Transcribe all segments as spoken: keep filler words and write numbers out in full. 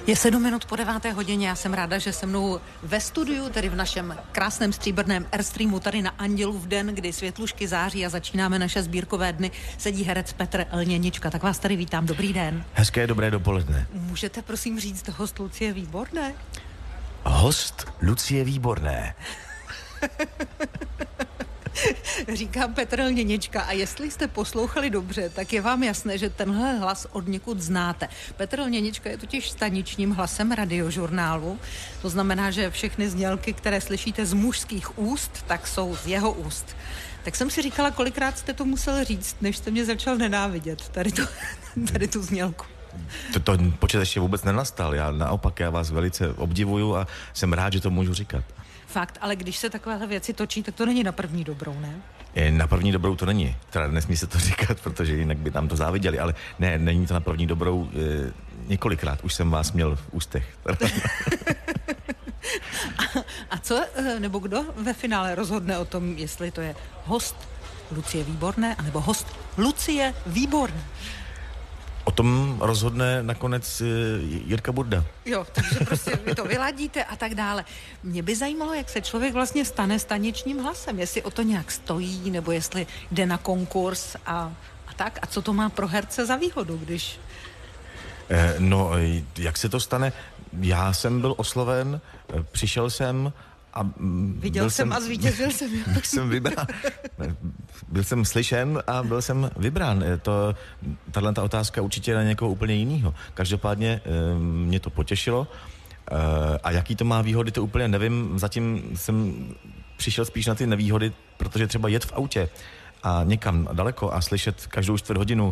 Je sedm minut po deváté hodině, já jsem ráda, že se mnou ve studiu, tedy v našem krásném stříbrném Airstreamu, tady na Andělu v den, kdy světlušky září a začínáme naše sbírkové dny, sedí herec Petr Lněnička. Tak vás tady vítám, dobrý den. Hezké dobré dopoledne. Můžete prosím říct host Lucie Výborné? Host Lucie Výborné. Říkám Petr Lněnička a jestli jste poslouchali dobře, tak je vám jasné, že tenhle hlas od někud znáte. Petr Lněnička je totiž staničním hlasem radiožurnálu, to znamená, že všechny znělky, které slyšíte z mužských úst, tak jsou z jeho úst. Tak jsem si říkala, kolikrát jste to musel říct, než jste mě začal nenávidět, tady, to, tady tu znělku. To, to počet ještě vůbec nenastal, já naopak, já vás velice obdivuju a jsem rád, že to můžu říkat. Fakt, ale když se takovéhle věci točí, tak to není na první dobrou, ne? Na první dobrou to není. Teda nesmí se to říkat, protože jinak by nám to záviděli, ale ne, není to na první dobrou. E, několikrát už jsem vás měl v ústech. a, a co, nebo kdo ve finále rozhodne o tom, jestli to je host Lucie Výborné, anebo host Lucie Výborné? O tom rozhodne nakonec Jirka Burda. Jo, takže prostě vy to vyladíte a tak dále. Mě by zajímalo, jak se člověk vlastně stane staničním hlasem, jestli o to nějak stojí, nebo jestli jde na konkurs a, a tak. A co to má pro herce za výhodu, když... Eh, no, jak se to stane? Já jsem byl osloven, přišel jsem a... Viděl jsem, jsem a zvítězil jsem. Byl jsem vybrán. Byl jsem slyšen a byl jsem vybrán. To, tahle ta otázka určitě na někoho úplně jinýho. Každopádně mě to potěšilo. A jaký to má výhody, to úplně nevím. Zatím jsem přišel spíš na ty nevýhody, protože třeba jet v autě a někam daleko a slyšet každou čtvrt hodinu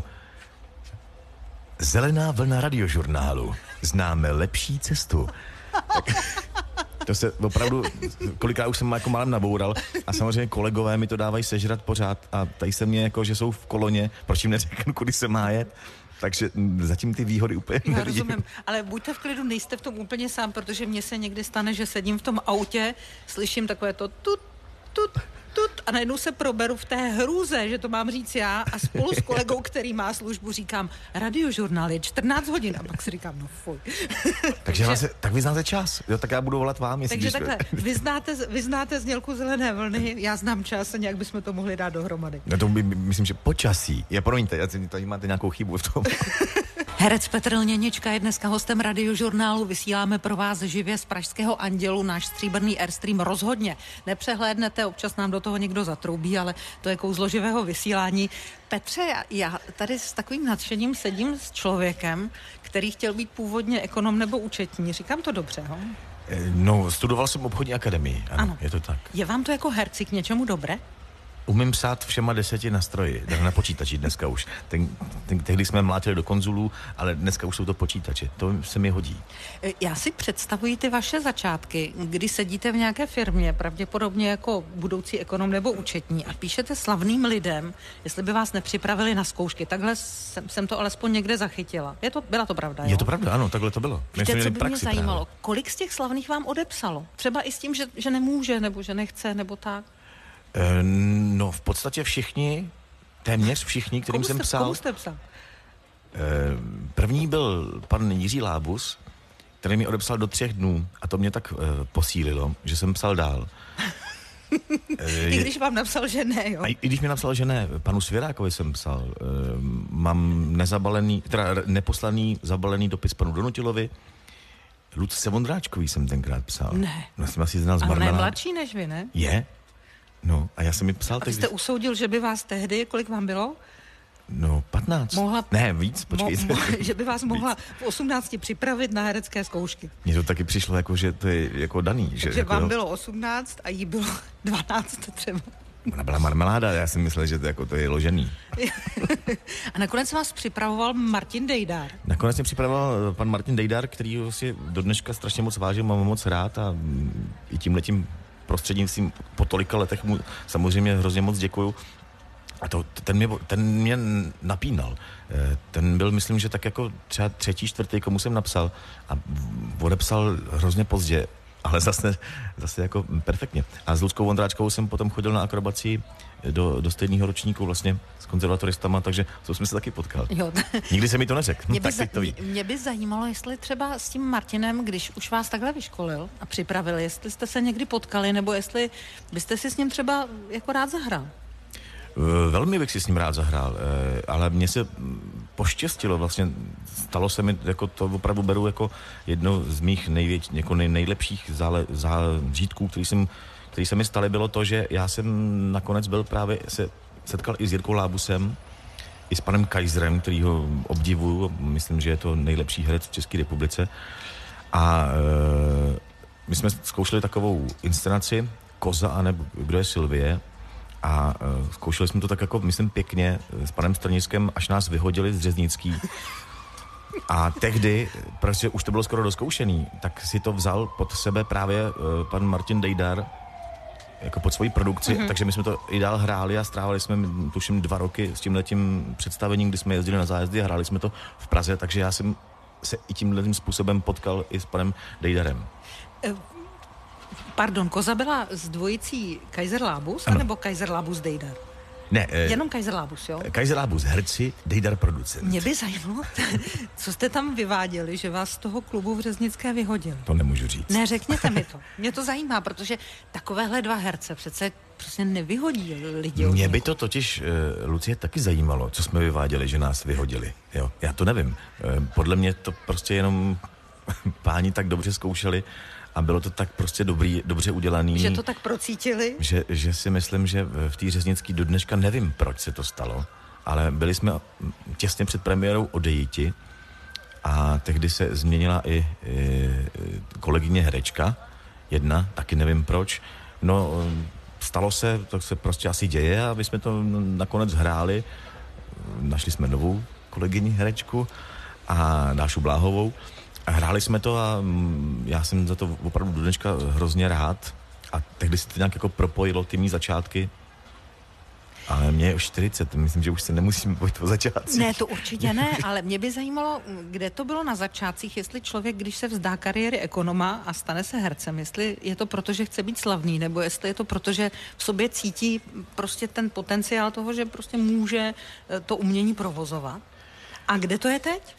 zelená vlna radiožurnálu. Známe lepší cestu. Tak, to se opravdu, kolikrát už jsem jako málem naboural a samozřejmě kolegové mi to dávají sežrat pořád a tady se mě jako, že jsou v koloně, proč jim neřeknu, kudy se má jet, takže zatím ty výhody úplně Já nevidím. rozumím, ale buďte v klidu, nejste v tom úplně sám, protože mně se někdy stane, že sedím v tom autě, slyším takové to tut, tut, tut a najednou se proberu v té hrůze, že to mám říct já a spolu s kolegou, který má službu, říkám, radiožurnál je čtrnáct hodin a pak si říkám, no fuj. Takže vlastně, tak vy znáte čas, jo, tak já budu volat vám. Jestli Takže když... takhle, vy znáte, vy znáte znělku zelené vlny, já znám čas a nějak bychom to mohli dát dohromady. No to by, myslím, že počasí. Je, promiňte, tady máte nějakou chybu v tom. Herec Petr Lněnička je dneska hostem radiožurnálu. Vysíláme pro vás živě z pražského Andělu. Náš stříbrný Airstream rozhodně nepřehlédnete, občas nám do toho někdo zatroubí, ale to je kouzlo živého vysílání. Petře, já, já tady s takovým nadšením sedím s člověkem, který chtěl být původně ekonom nebo účetní. Říkám to dobře, ho? No, studoval jsem obchodní akademii, ano, ano, je to tak. Je vám to jako herci k něčemu dobré? Umím psát všema deseti na stroji, na počítači dneska už. Ten, ten, tehdy jsme mlátili do konzulů, ale dneska už jsou to počítače. To se mi hodí. Já si představuji ty vaše začátky, kdy sedíte v nějaké firmě, pravděpodobně jako budoucí ekonom nebo účetní a píšete slavným lidem, jestli by vás nepřipravili na zkoušky. Takhle jsem, jsem to alespoň někde zachytila. Je to, byla to pravda, jo? Je to pravda, ano, takhle to bylo. Víte, co by mě zajímalo? Právě. Kolik z těch slavných vám odepsalo? Třeba i s tím, že, že nemůže, nebo že nechce, nebo tak? No, v podstatě všichni, téměř všichni, kterým komu jsem jste, psal. Komu jste psal? První byl pan Jiří Lábus, který mi odepsal do třech dnů a to mě tak uh, posílilo, že jsem psal dál. I když vám napsal, že ne, jo? A i, i když mi napsal, že ne, panu Svěrákovi jsem psal. Uh, mám nezabalený, teda neposlaný zabalený dopis panu Donutilovi. Lucce Vondráčkový jsem tenkrát psal. Ne. No, jsem asi znal z Ale Marmela. ne mladší než vy, ne? Je? No, a já jsem mi psal... A vy jste usoudil, že by vás tehdy, kolik vám bylo? No, patnáct. Mohla... Ne, víc, počkejte. Mo, mo, že by vás mohla v osmnácti připravit na herecké zkoušky. Mně to taky přišlo jako, že to je jako daný. Že Takže jako, vám bylo osmnáct a jí bylo dvanáct třeba. Ona byla marmeláda, já jsem myslel, že to, jako, to je ložený. A nakonec vás připravoval Martin Dejdár. Nakonec mě připravoval pan Martin Dejdár, který si do dneška strašně moc vážil, mám moc rád a i tímhletím prostřednictvím po tolika letech mu samozřejmě hrozně moc děkuju. A to, ten, mě, ten mě napínal. Ten byl, myslím, že tak jako třeba třetí, čtvrtý, komu jsem napsal a odepsal hrozně pozdě, ale zase, zase jako perfektně. A s Luckou Vondráčkovou jsem potom chodil na akrobaci do, do stejného ročníku vlastně s konzervatoristama, takže to jsme se taky potkali. Jo. Nikdy se mi to neřekl. Mě by, tak za, mě, mě by zajímalo, jestli třeba s tím Martinem, když už vás takhle vyškolil a připravil, jestli jste se někdy potkali, nebo jestli byste si s ním třeba jako rád zahrál. Velmi bych si s ním rád zahrál, ale mně se poštěstilo, vlastně stalo se mi, jako to opravdu beru jako jedno z mých největš, jako nej, nejlepších zále, zážitků, který, jsem, který se mi staly, bylo to, že já jsem nakonec byl právě, se setkal i s Jirkou Lábusem, i s panem Kaiserem, kterýho obdivuju, myslím, že je to nejlepší herec v České republice. A e, my jsme zkoušeli takovou inscenaci Koza a nebo Kdo je Sylvie, a uh, zkoušeli jsme to tak jako, myslím, pěkně s panem Straniskem, až nás vyhodili z Řeznický. A tehdy, protože už to bylo skoro doskoušený, tak si to vzal pod sebe právě uh, pan Martin Dejdar jako pod svoji produkci, mm-hmm. takže my jsme to i dál hráli a strávali jsme, tuším, dva roky s tímhletím představením, kdy jsme jezdili na zájezdy a hráli jsme to v Praze, takže já jsem se i tímhletím způsobem potkal i s panem Dejdarem. Uh. Pardon, Koza byla z dvojicí Kaiser Lábus, anebo Kaiser Lábus Dejdar? Ne. E, Jenom Kaiser Lábus, jo? Kaiser Lábus herci, Dejdar producent. Mě by zajímalo, co jste tam vyváděli, že vás z toho klubu v Řeznické vyhodili. To nemůžu říct. Ne, řekněte mi to. Mě to zajímá, protože takovéhle dva herce přece prostě nevyhodí lidi. Mě by to totiž, uh, Lucie, taky zajímalo, co jsme vyváděli, že nás vyhodili. Jo, já to nevím. Uh, podle mě to prostě jenom páni tak dobře zkoušeli, a bylo to tak prostě dobrý, dobře udělaný. Že to tak procítili? Že, že si myslím, že v té Řeznický do dneška nevím, proč se to stalo, ale byli jsme těsně před premiérou Odejiti a tehdy se změnila i, i kolegyně herečka, jedna, taky nevím proč. No, stalo se, to se prostě asi děje a my jsme to nakonec hráli. Našli jsme novou kolegyni herečku a Dášu Bláhovou. A hráli jsme to a já jsem za to opravdu do dneška hrozně rád. A tehdy se to nějak jako propojilo ty mý začátky. Ale mě je už čtyřicet, myslím, že už se nemusím bojit o začátcích. Ne, to určitě ne, ale mě by zajímalo, kde to bylo na začátcích, jestli člověk, když se vzdá kariéry ekonoma a stane se hercem, jestli je to proto, že chce být slavný, nebo jestli je to proto, že v sobě cítí prostě ten potenciál toho, že prostě může to umění provozovat. A kde to je teď?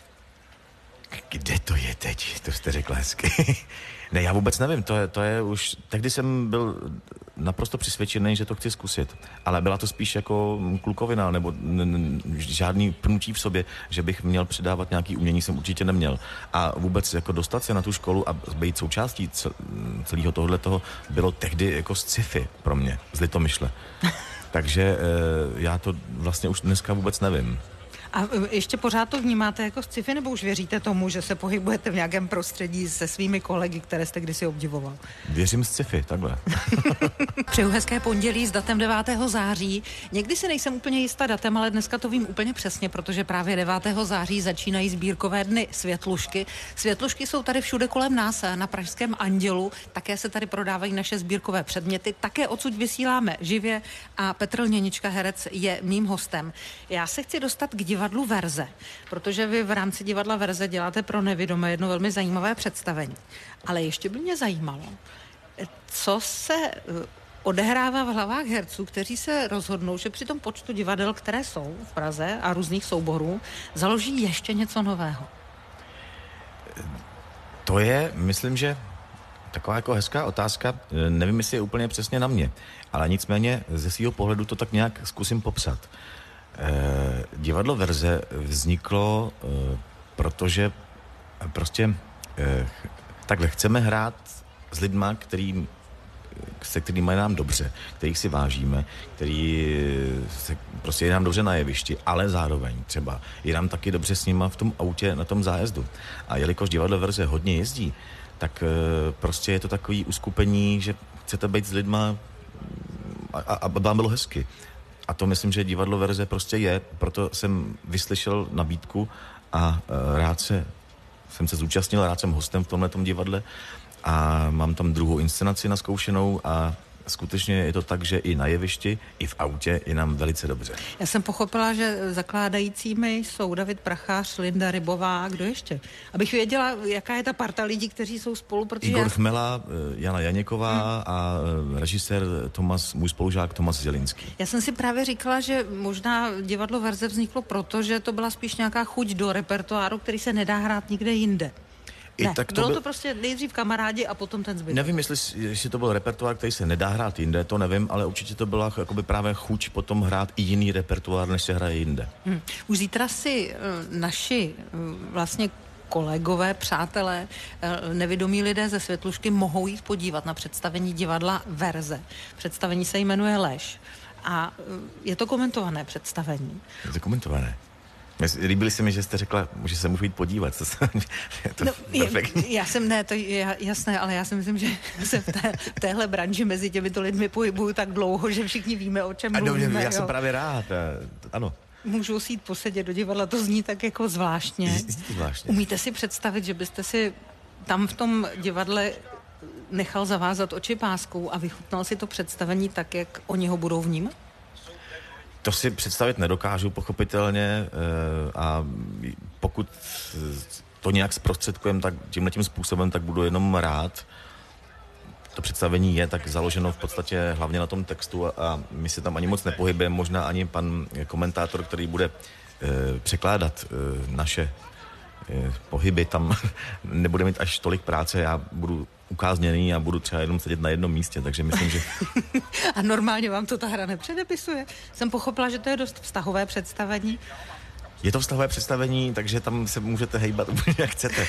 Kde to je teď? To jste řekla hezky. Ne, já vůbec nevím, to je, to je už... Tehdy jsem byl naprosto přesvědčený, že to chci zkusit. Ale byla to spíš jako klukovina, nebo n- n- žádný pnutí v sobě, že bych měl předávat nějaký umění, jsem určitě neměl. A vůbec jako dostat se na tu školu a být součástí celého tohohletoho bylo tehdy jako sci-fi pro mě, z Litomyšle. Takže e, já to vlastně už dneska vůbec nevím. A ještě pořád to vnímáte jako sci-fi, nebo už věříte tomu, že se pohybujete v nějakém prostředí se svými kolegy, které jste kdysi obdivoval? Věřím sci-fi, takhle. Přeju hezké pondělí s datem devátého září. Někdy si nejsem úplně jistá datem, ale dneska to vím úplně přesně, protože právě devátého září začínají sbírkové dny Světlušky. Světlušky jsou tady všude kolem nás, na pražském Andělu. Také se tady prodávají naše sbírkové předměty. Také odsud vysíláme živě a Petr Lněnička, herec, je mým hostem. Já se chci dostat k divadlu Verze, protože vy v rámci divadla Verze děláte pro nevidomé jedno velmi zajímavé představení. Ale ještě by mě zajímalo, co se odehrává v hlavách herců, kteří se rozhodnou, že při tom počtu divadel, které jsou v Praze a různých souborů, založí ještě něco nového. To je, myslím, že taková jako hezká otázka, nevím, jestli je úplně přesně na mě, ale nicméně ze svého pohledu to tak nějak zkusím popsat. Eh, divadlo Verze vzniklo, eh, protože prostě eh, takhle chceme hrát s lidma, který, se kterými je nám dobře, kterých si vážíme, který se, prostě je nám dobře na jevišti, ale zároveň třeba je nám taky dobře s nima v tom autě na tom zájezdu. A jelikož divadlo Verze hodně jezdí, tak eh, prostě je to takový uskupení, že chcete být s lidma a, a, a vám bylo hezky. A to myslím, že divadlo Verze prostě je, proto jsem vyslyšel nabídku a e, rád se, jsem se zúčastnil, rád jsem hostem v tomhletom divadle a mám tam druhou inscenaci naskoušenou a skutečně je to tak, že i na jevišti, i v autě je nám velice dobře. Já jsem pochopila, že zakládajícími jsou David Prachář, Linda Rybová a kdo ještě? Abych věděla, jaká je ta parta lidí, kteří jsou spolu, protože Igor já... Chmela, Jana Janěková hmm. a režisér Tomas, můj spolužák Tomas Zelinský. Já jsem si právě říkala, že možná divadlo Verze vzniklo proto, že to byla spíš nějaká chuť do repertoáru, který se nedá hrát nikde jinde. I ne, tak to bylo byl... to prostě nejdřív Kamarádi a potom ten zbytek. Nevím, jestli, jestli to byl repertoár, který se nedá hrát jinde, to nevím, ale určitě to byla jakoby právě chuť potom hrát i jiný repertoár, než se hraje jinde. Hmm. Už zítra si uh, naši uh, vlastně kolegové, přátelé, uh, nevědomí lidé ze Světlušky mohou jít podívat na představení divadla Verze. Představení se jmenuje Lež. A uh, je to komentované představení. Je to komentované. Líbili se mi, že jste řekla, že se můžu jít podívat. To, je to no, je, já jsem, ne, to je jasné, ale já si myslím, že se v, té, v téhle branži mezi těmito lidmi pohybuju tak dlouho, že všichni víme, o čem ano, mluvíme. Já jo. jsem právě rád, ano. Můžu si jít posedět do divadla, to zní tak jako zvláštně. zvláštně. Umíte si představit, že byste si tam v tom divadle nechal zavázat oči páskou a vychutnal si to představení tak, jak oni ho budou vnímat? To si představit nedokážu, pochopitelně, a pokud to nějak zprostředkujeme tak tímhletím způsobem, tak budu jenom rád. To představení je tak založeno v podstatě hlavně na tom textu a my si tam ani moc nepohybujeme, možná ani pan komentátor, který bude překládat naše pohyby, tam nebude mít až tolik práce, já budu ukázněný a budu třeba jenom sedět na jednom místě, takže myslím, že... A normálně vám to ta hra nepředepisuje? Jsem pochopila, že to je dost vztahové představení. Je to vztahové představení, takže tam se můžete hejbat úplně jak chcete.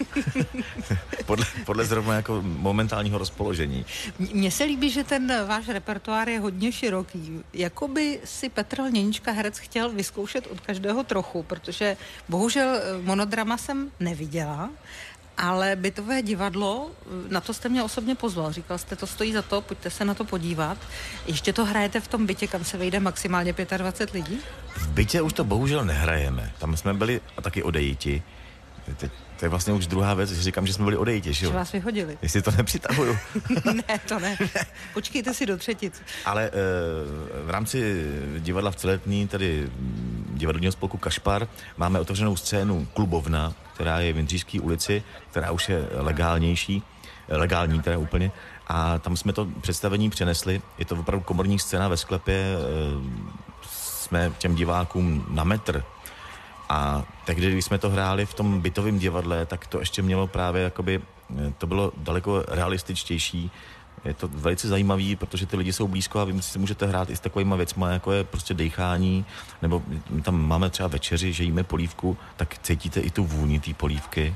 podle, podle zrovna jako momentálního rozpoložení. Mně se líbí, že ten váš repertoár je hodně široký. Jakoby si Petr Lněnička herec chtěl vyzkoušet od každého trochu, protože bohužel monodrama jsem neviděla, ale bytové divadlo, na to jste mě osobně pozval. Říkal jste, to stojí za to, pojďte se na to podívat. Ještě to hrajete v tom bytě, kam se vejde maximálně dvacet pět lidí? V bytě už to bohužel nehrajeme. Tam jsme byli a taky odejiti. Teď, to je vlastně už druhá věc, že říkám, že jsme byli odejiti, že jo? Že vás vyhodili. Jestli to nepřitahuju. Ne, to ne. Počkejte si do třetic. Ale e, v rámci divadla v Celetní, tedy divadelního spolku Kašpar, máme otevřenou scénu Klubovna, která je v Jindřišské ulici, která už je legálnější, legální teda úplně. A tam jsme to představení přenesli. Je to opravdu komorní scéna ve sklepě. E, jsme těm divákům na metr. A tehdy, když jsme to hráli v tom bytovém divadle, tak to ještě mělo právě jakoby, to bylo daleko realističtější. Je to velice zajímavý, protože ty lidi jsou blízko a vy si můžete hrát i s takovýma věcma, jako je prostě dejchání, nebo my tam máme třeba večeři, že jíme polívku, tak cítíte i tu vůni té polívky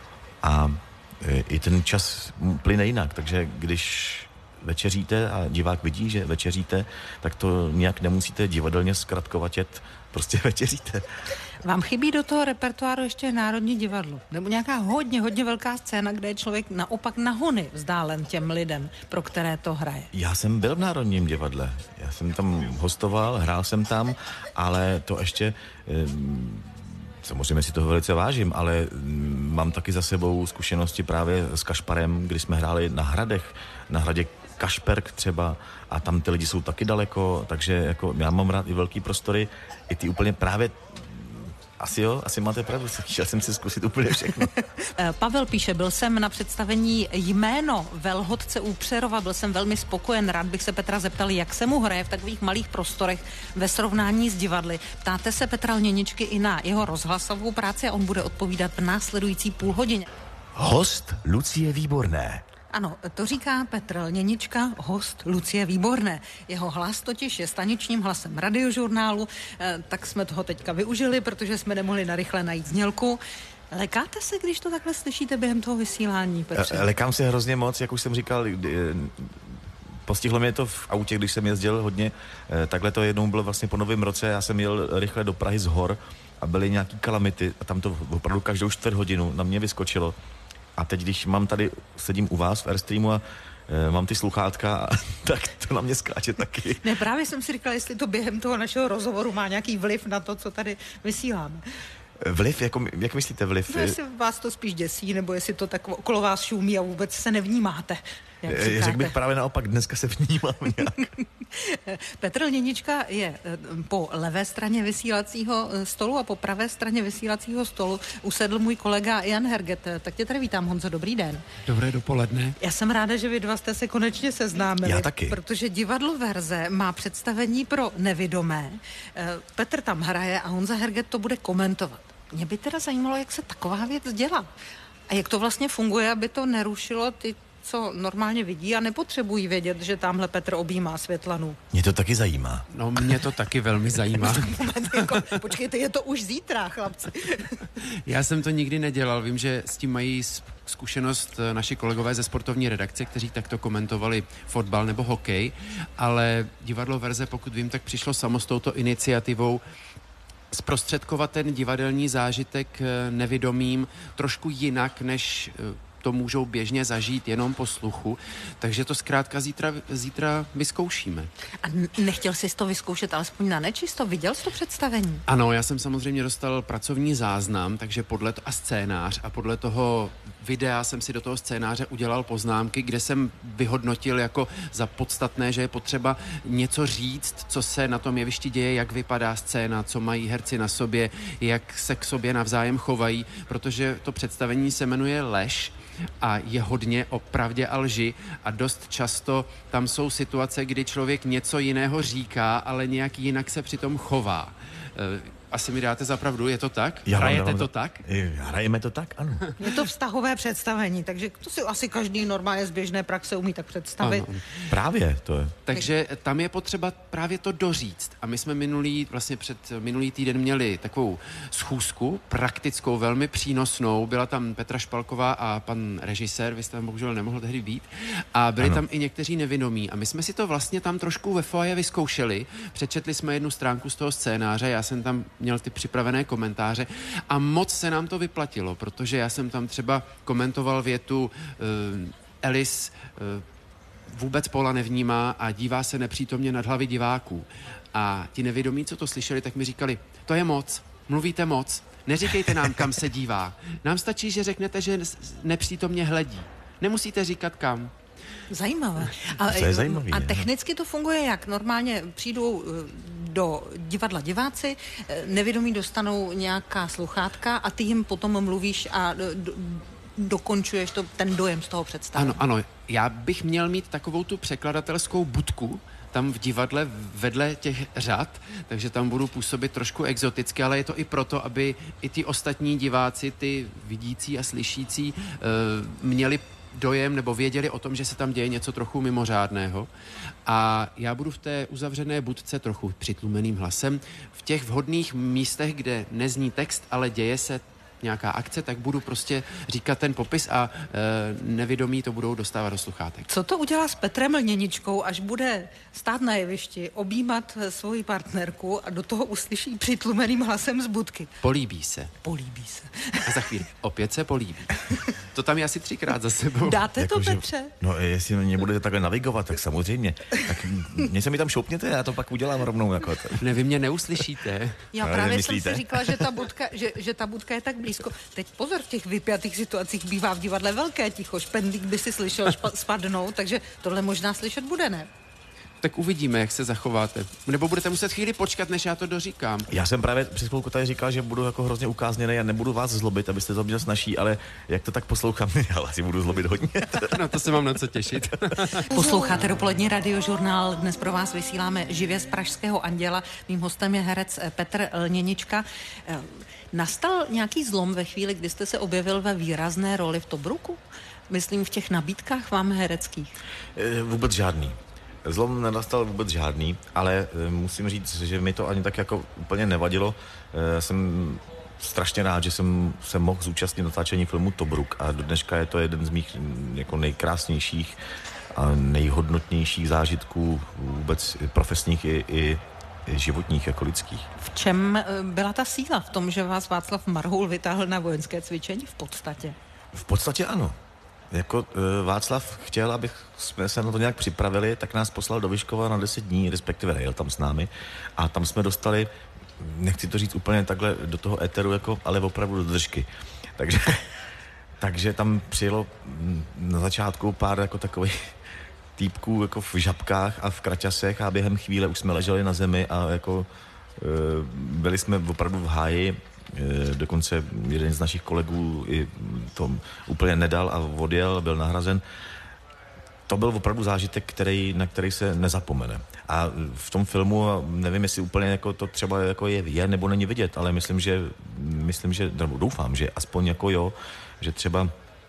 a i ten čas plyne jinak, takže když večeříte a divák vidí, že večeříte, tak to nějak nemusíte divadelně zkratkovatět, prostě večeříte. Vám chybí do toho repertoáru ještě Národní divadlo? Nebo nějaká hodně, hodně velká scéna, kde je člověk naopak na hony vzdálen těm lidem, pro které to hraje? Já jsem byl v Národním divadle. Já jsem tam hostoval, hrál jsem tam, ale to ještě... Samozřejmě si toho velice vážím, ale mám taky za sebou zkušenosti právě s Kašparem, kdy jsme hráli na hradech, na hradě Kašperk třeba a tam ty lidi jsou taky daleko, takže jako já mám rád i velký prostory, i ty úplně právě asi jo, asi máte pravdu, chtěl jsem si zkusit úplně všechno. Pavel píše, byl jsem na představení Jméno Velhodce u Přerova, byl jsem velmi spokojen, rád bych se Petra zeptal, jak se mu hraje v takových malých prostorech ve srovnání s divadly. Ptáte se Petra Lněničky i na jeho rozhlasovou práci a on bude odpovídat v následující půl hodině. Host Lucie Výborné. Ano, to říká Petr Lněnička, host Lucie Výborné. Jeho hlas totiž je staničním hlasem Radiožurnálu, eh, tak jsme toho teďka využili, protože jsme nemohli narychle najít znělku. Lekáte se, když to takhle slyšíte během toho vysílání, Petře? Lekám se hrozně moc, jak už jsem říkal, postihlo mě to v autě, když jsem jezdil hodně. Takhle to jednou bylo vlastně po novém roce, já jsem jel rychle do Prahy z hor a byly nějaký kalamity a tam to opravdu každou čtvrt hodinu na mě vyskočilo. A teď, když mám tady, sedím u vás v Airstreamu a e, mám ty sluchátka, tak to na mě skáče taky. Ne, právě jsem si říkala, jestli to během toho našeho rozhovoru má nějaký vliv na to, co tady vysíláme. Vliv? Jako, jak myslíte vliv? No, jestli vás to spíš děsí, nebo jestli to tak okolo vás šumí a vůbec se nevnímáte. Řekl bych právě naopak, dneska se vnímám nějak. Petr Lněnička je po levé straně vysílacího stolu a po pravé straně vysílacího stolu usedl můj kolega Jan Herget. Tak tě tady vítám, Honzo, dobrý den. Dobré dopoledne. Já jsem ráda, že vy dva jste se konečně seznámili. Já taky. Protože divadlo Verze má představení pro nevidomé. Petr tam hraje a Honza Herget to bude komentovat. Mě by teda zajímalo, jak se taková věc dělá. A jak to vlastně funguje, aby to nerušilo ty, co normálně vidí a nepotřebují vědět, že tamhle Petr objímá Světlanu. Mě to taky zajímá. No, mě to taky velmi zajímá. jako, počkejte, je to už zítra, chlapci. Já jsem to nikdy nedělal. Vím, že s tím mají zkušenost naši kolegové ze sportovní redakce, kteří takto komentovali fotbal nebo hokej, ale divadlo Verze, pokud vím, tak přišlo samo s touto iniciativou zprostředkovat ten divadelní zážitek nevidomým trošku jinak, než to můžou běžně zažít jenom po sluchu, takže to zkrátka zítra, zítra vyzkoušíme. A nechtěl jsi to vyzkoušet alespoň na nečisto? Viděl jsi to představení? Ano, já jsem samozřejmě dostal pracovní záznam, takže podle to, a scénář a podle toho videa jsem si do toho scénáře udělal poznámky, kde jsem vyhodnotil jako za podstatné, že je potřeba něco říct, co se na tom jevišti děje, jak vypadá scéna, co mají herci na sobě, jak se k sobě navzájem chovají, protože to představení se jmenuje Lež a je hodně o pravdě a lži a dost často tam jsou situace, kdy člověk něco jiného říká, ale nějak jinak se přitom chová. Asi mi dáte za pravdu, je to tak? Já Hrajete dám, to tak? Hrajeme to tak, ano. Je to vztahové představení, takže to si asi každý normálně z běžné praxe umí tak představit. Ano. Právě to je. Takže tam je potřeba právě to doříct. A my jsme minulý, vlastně před minulý týden měli takovou schůzku, praktickou, velmi přínosnou. Byla tam Petra Špalková a pan režisér, vy jste tam bohužel nemohl tehdy být. A byli ano. tam i někteří nevědomí. A my jsme si to vlastně tam trošku ve foaje vyzkoušeli. Přečetli jsme jednu stránku z toho scénáře, já jsem tam měl ty připravené komentáře a moc se nám to vyplatilo, protože já jsem tam třeba komentoval větu uh, Alice uh, vůbec Paula nevnímá a dívá se nepřítomně nad hlavy diváků. A ti nevědomí, co to slyšeli, tak mi říkali, to je moc, mluvíte moc, neříkejte nám, kam se dívá. Nám stačí, že řeknete, že nepřítomně hledí. Nemusíte říkat kam. Zajímavé. A, to je zajímavý, a technicky to funguje jak? Normálně přijdou do divadla diváci, nevědomí dostanou nějaká sluchátka a ty jim potom mluvíš a do, dokončuješ to, ten dojem z toho představení. Ano, ano. Já bych měl mít takovou tu překladatelskou budku tam v divadle vedle těch řad, takže tam budu působit trošku exoticky, ale je to i proto, aby i ti ostatní diváci, ty vidící a slyšící, měli dojem nebo věděli o tom, že se tam děje něco trochu mimořádného. A já budu v té uzavřené budce trochu přitlumeným hlasem. V těch vhodných místech, kde nezní text, ale děje se nějaká akce, tak budu prostě říkat ten popis a e, nevědomí to budou dostávat do sluchátek. Co to udělá s Petrem Lněničkou, až bude stát na jevišti, objímat svoji partnerku a do toho uslyší přitlumeným hlasem z budky? Políbí se. Políbí se. A za chvíli opět se políbí. To tam je asi třikrát za sebou. Dáte jako, to, že, Petře? No, jestli mě budete takhle navigovat, tak samozřejmě. Tak mě se mi tam šoupněte, já to pak udělám rovnou. Jako ne, vy mě neuslyšíte. Já ale právě nemyslíte? jsem si říkala, že ta, budka, že, že ta budka je tak blízko. Teď pozor, v těch vypjatých situacích bývá v divadle velké ticho. Špendlík by si slyšel špa, spadnout, takže tohle možná slyšet bude, ne? Tak uvidíme, jak se zachováte. Nebo budete muset chvíli počkat, než já to doříkám. Já jsem právě před chvilkou tady říkal, že budu jako hrozně ukázněný a nebudu vás zlobit, abyste to měl snažší, ale jak to tak poslouchám, já asi budu zlobit hodně. No to se mám na co těšit. Posloucháte dopolední radiožurnál, dnes pro vás vysíláme živě z Pražského Anděla. Mým hostem je herec Petr Lněnička. Nastal nějaký zlom ve chvíli, kdy jste se objevil ve výrazné roli v Tobruku? Myslím v těch nabídkách vám hereckých. Vůbec žádný. Zlom nenastal vůbec žádný, ale musím říct, že mi to ani tak jako úplně nevadilo. Jsem strašně rád, že jsem se mohl zúčastnit natáčení filmu Tobruk a do dneška je to jeden z mých jako nejkrásnějších a nejhodnotnějších zážitků vůbec profesních i, i životních jako lidských. V čem byla ta síla? V tom, že vás Václav Marhoul vytáhl na vojenské cvičení v podstatě? V podstatě ano. Jako Václav chtěl, abych jsme se na to nějak připravili, tak nás poslal do Vyškova na deset dní, respektive jel tam s námi a tam jsme dostali, nechci to říct úplně takhle do toho éteru, jako, ale opravdu do držky. Takže Takže tam přijelo na začátku pár jako takových týpků jako v žabkách a v kraťasech a během chvíle už jsme leželi na zemi a jako byli jsme opravdu v háji. Dokonce jeden z našich kolegů i to úplně nedal a odjel, byl nahrazen. To byl opravdu zážitek, který, na který se nezapomene. A v tom filmu, nevím, jestli úplně jako to třeba jako je, je nebo není vidět, ale myslím, že, myslím, že nebo doufám, že aspoň jako jo, že třeba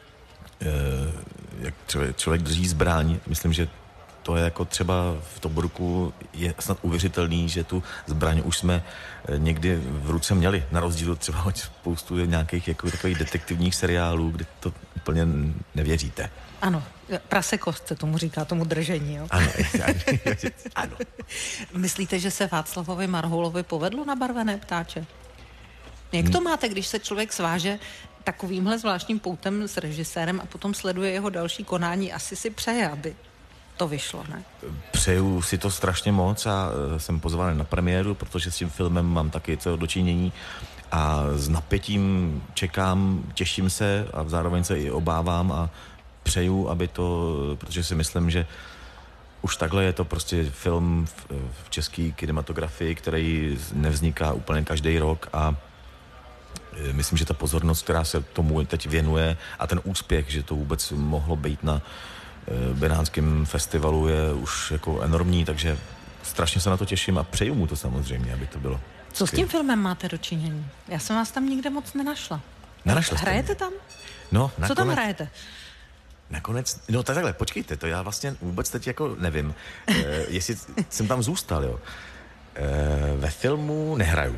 jak třeba člověk drží zbraň, myslím, že to je jako třeba v Tobrukku je snad uvěřitelný, že tu zbraň už jsme někdy v ruce měli, na rozdíl třeba od spoustu nějakých jako takových detektivních seriálů, kde to úplně nevěříte. Ano, prasekost se tomu říká, tomu držení, jo? Ano, ano. Myslíte, že se Václavovi Marhoulovi povedlo na Barvené ptáče? Jak to máte, když se člověk sváže takovýmhle zvláštním poutem s režisérem a potom sleduje jeho další konání? Asi si přeje, aby to vyšlo, ne? Přeju si to strašně moc a jsem pozvaný na premiéru, protože s tím filmem mám taky co dočinění a s napětím čekám, těším se a zároveň se i obávám a přeju, aby to, protože si myslím, že už takhle je to prostě film v, v české kinematografii, který nevzniká úplně každý rok a myslím, že ta pozornost, která se tomu teď věnuje a ten úspěch, že to vůbec mohlo být na Benátském festivalu je už jako enormní, takže strašně se na to těším a přeju mu to samozřejmě, aby to bylo. Co s tím filmem máte dočinění? Já jsem vás tam nikde moc nenašla. Nenašla jste Hrajete mě? tam? No, nakonec, Co tam hrajete? Nakonec, no tak takhle, počkejte, to já vlastně vůbec teď jako nevím, e, jestli jsem tam zůstal, jo. E, ve filmu nehraju.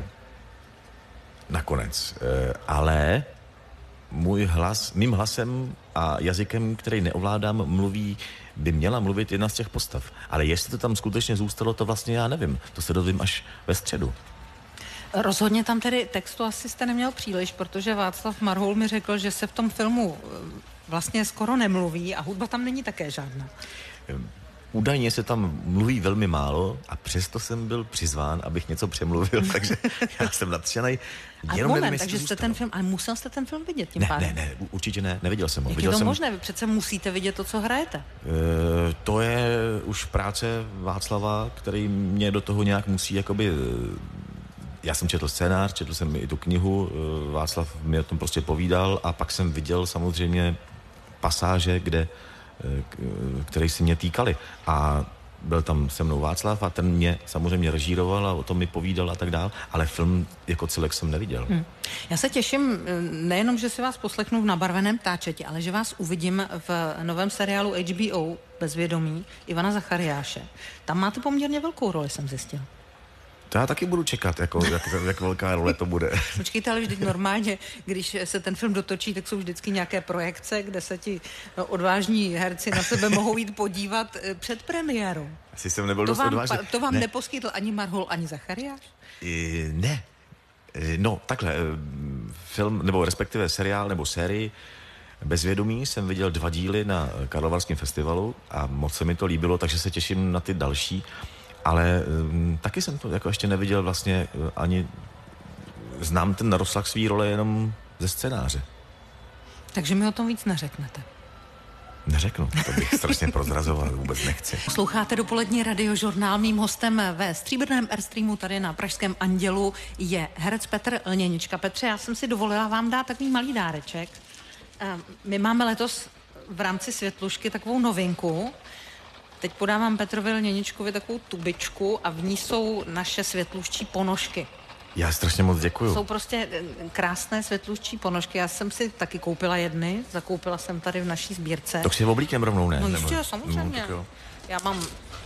Nakonec. E, ale můj hlas, mým hlasem a jazykem, který neovládám, mluví, by měla mluvit jedna z těch postav. Ale jestli to tam skutečně zůstalo, to vlastně já nevím. To se dozvím až ve středu. Rozhodně tam tedy textu asi jste neměl příliš, protože Václav Marhoul mi řekl, že se v tom filmu vlastně skoro nemluví a hudba tam není také žádná. Údajně se tam mluví velmi málo a přesto jsem byl přizván, abych něco přemluvil, takže já jsem nadšenej. A moment, takže jste ten film, ale musel jste ten film vidět tím ne, pádem? Ne, ne, určitě ne, neviděl jsem ho. Jak viděl je to jsem... možné? Vy přece musíte vidět to, co hrajete. E, to je už práce Václava, který mě do toho nějak musí jakoby... Já jsem četl scénář, četl jsem i tu knihu, Václav mi o tom prostě povídal a pak jsem viděl samozřejmě pasáže, kde, které si mě týkaly. A byl tam se mnou Václav a ten mě samozřejmě režíroval a o tom mi povídal a tak dál, ale film jako celek jsem neviděl. Hmm. Já se těším nejenom, že si vás poslechnu v Nabarveném ptáčeti, ale že vás uvidím v novém seriálu H B O Bezvědomí Ivana Zachariáše. Tam máte poměrně velkou roli, jsem zjistil. To já taky budu čekat, jako, jak, jak velká role to bude. Počkejte, ale vždyť normálně, když se ten film dotočí, tak jsou vždycky nějaké projekce, kde se ti odvážní herci na sebe mohou jít podívat před premiérou. Asi jsem nebyl to dost vám, odvážný. To vám ne. neposkytl ani Marhoul, ani Zachariáš? I, ne. I, no, takhle. Film, nebo respektive seriál, nebo sérii Bezvědomí jsem viděl dva díly na Karlovarském festivalu a moc se mi to líbilo, takže se těším na ty další. Ale um, taky jsem to jako ještě neviděl vlastně uh, ani znám ten rozsah svý role jenom ze scénáře. Takže mi o tom víc neřeknete. Neřeknu, to bych strašně prozrazoval, vůbec nechci. Sloucháte dopolední radiožurnál. Mým hostem ve stříbrném Airstreamu tady na Pražském Andělu je herec Petr Lněnička. Petře, já jsem si dovolila vám dát takový malý dáreček. My máme letos v rámci Světlušky takovou novinku. Teď podávám Petrovi Lněničkovi takovou tubičku a v ní jsou naše světluščí ponožky. Já strašně moc děkuju. Jsou prostě krásné světluščí ponožky. Já jsem si taky koupila jedny, zakoupila jsem tady v naší sbírce. To si oblíkem rovnou, ne? No jistě, samozřejmě. No, já mám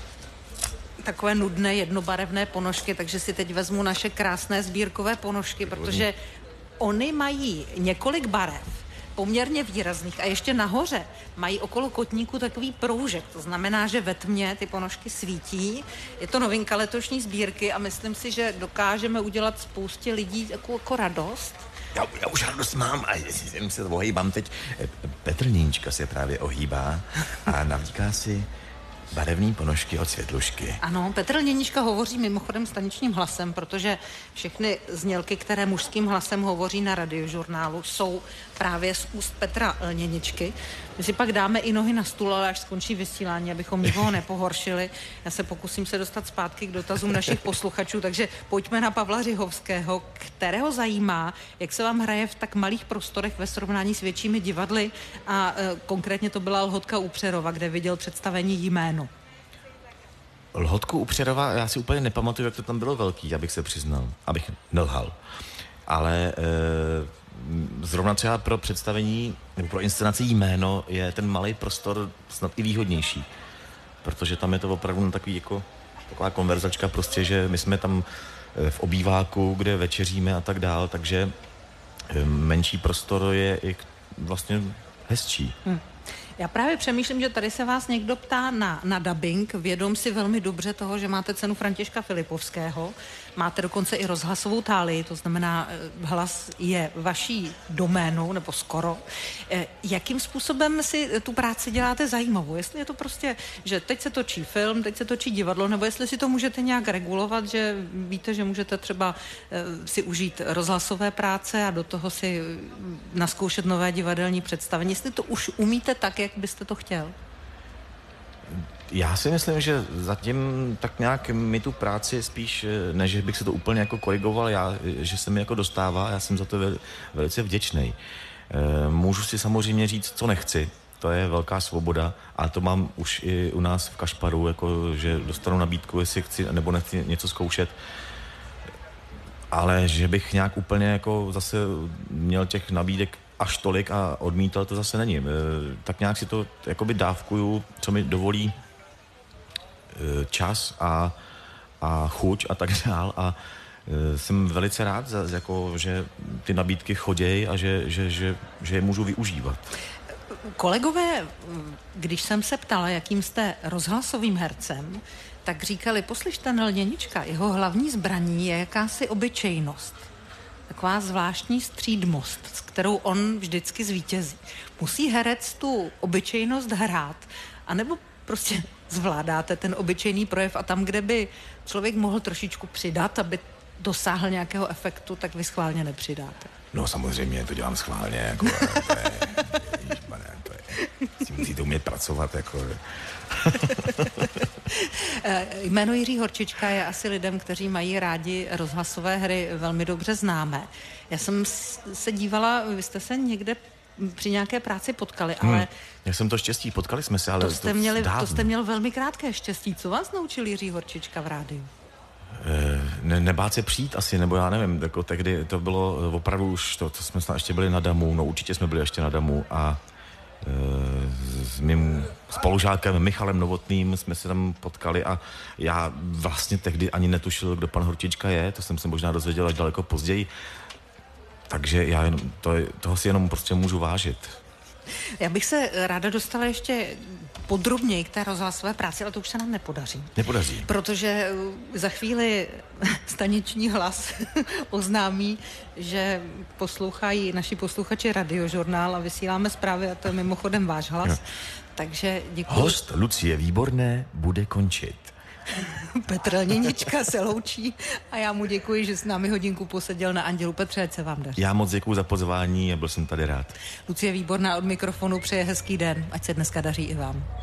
takové nudné jednobarevné ponožky, takže si teď vezmu naše krásné sbírkové ponožky, protože oni mají několik barev, poměrně výrazných a ještě nahoře mají okolo kotníku takový proužek. To znamená, že ve tmě ty ponožky svítí. Je to novinka letošní sbírky a myslím si, že dokážeme udělat spoustě lidí takovou jako radost. Já, já už radost mám a jsem se ohýbám teď. Petr Lněnička se právě ohýbá a navlíká si Barevný ponožky od Světlušky. Ano, Petr Lněnička hovoří mimochodem staničním hlasem, protože všechny znělky, které mužským hlasem hovoří na Radiožurnálu, jsou právě z úst Petra Lněničky. My si pak dáme i nohy na stůl, ale až skončí vysílání, abychom nikoho nepohoršili. Já se pokusím se dostat zpátky k dotazům našich posluchačů, takže pojďme na Pavla Řihovského, kterého zajímá, jak se vám hraje v tak malých prostorech ve srovnání s většími divadly a e, konkrétně to byla Lhotka u Přerova, kde viděl představení Jméno. Lhotku u Přerova, já si úplně nepamatuju, jak to tam bylo velký, abych se přiznal, abych nelhal. Ale e, zrovna třeba pro představení, nebo pro inscenaci Jméno je ten malý prostor snad i výhodnější. Protože tam je to opravdu takový jako taková konverzačka prostě, že my jsme tam v obýváku, kde večeříme a tak dál, takže menší prostor je i vlastně hezčí. Hmm. Já právě přemýšlím, že tady se vás někdo ptá na, na dabing, vědom si velmi dobře toho, že máte cenu Františka Filipovského, máte dokonce i rozhlasovou tálii, to znamená, hlas je vaší doménou, nebo skoro. Jakým způsobem si tu práci děláte zajímavou? Jestli je to prostě, že teď se točí film, teď se točí divadlo, nebo jestli si to můžete nějak regulovat, že víte, že můžete třeba si užít rozhlasové práce a do toho si naskoušet nové divadelní představení. Jestli to už umíte tak, jak byste to chtěl? Já si myslím, že zatím tak nějak mi tu práci spíš, než bych se to úplně jako korigoval, já, že se mi jako dostává, já jsem za to vel, velice vděčný. E, můžu si samozřejmě říct, co nechci, to je velká svoboda, a to mám už i u nás v Kašparu, jako, že dostanu nabídku, jestli chci nebo nechci něco zkoušet. Ale že bych nějak úplně jako zase měl těch nabídek až tolik a odmítal, to zase není. E, tak nějak si to jakoby dávkuju, co mi dovolí e, čas a, a chuť a tak dál, a e, jsem velice rád, za, jako, že ty nabídky chodějí a že, že, že, že je můžu využívat. Kolegové, když jsem se ptala, jakým jste rozhlasovým hercem, tak říkali, poslyšte, Lněnička, jeho hlavní zbraní je jakási obyčejnost. Taková zvláštní střídmost, s kterou on vždycky zvítězí. Musí herec tu obyčejnost hrát, anebo prostě zvládáte ten obyčejný projev a tam, kde by člověk mohl trošičku přidat, aby dosáhl nějakého efektu, tak vy schválně nepřidáte? No samozřejmě, to dělám schválně, jako, to je, ježišmane, to je, si musíte umět pracovat, jako. Jméno Jiří Horčička je asi lidem, kteří mají rádi rozhlasové hry, velmi dobře známé. Já jsem se dívala, vy jste se někde při nějaké práci potkali, ale... Hmm, já jsem to štěstí, potkali jsme se, ale to jste, to, měli, to jste měl velmi krátké štěstí. Co vás naučil Jiří Horčička v rádiu? Ne, nebát se přijít asi, nebo já nevím, jako tehdy to bylo opravdu už, to, to jsme snad ještě byli na Damu, no určitě jsme byli ještě na Damu, a e, s mým spolužákem Michalem Novotným jsme se tam potkali a já vlastně tehdy ani netušil, kdo pan Horčička je, to jsem se možná dozvěděl až daleko později, takže já jen, to, toho si jenom prostě můžu vážit. Já bych se ráda dostala ještě podrobněji k té rozhlasové práci, ale to už se nám nepodaří. Nepodaří. Protože za chvíli staniční hlas oznámí, že poslouchají naši posluchači Radiožurnál a vysíláme zprávy, a to je mimochodem váš hlas. No. Takže děkuji. Host Lucie Výborné bude končit. Petr Lněnička se loučí a já mu děkuji, že s námi hodinku poseděl na Andělu. Petře, ať se vám daří. Já moc děkuji za pozvání a byl jsem tady rád. Lucie Výborná od mikrofonu přeje hezký den, ať se dneska daří i vám.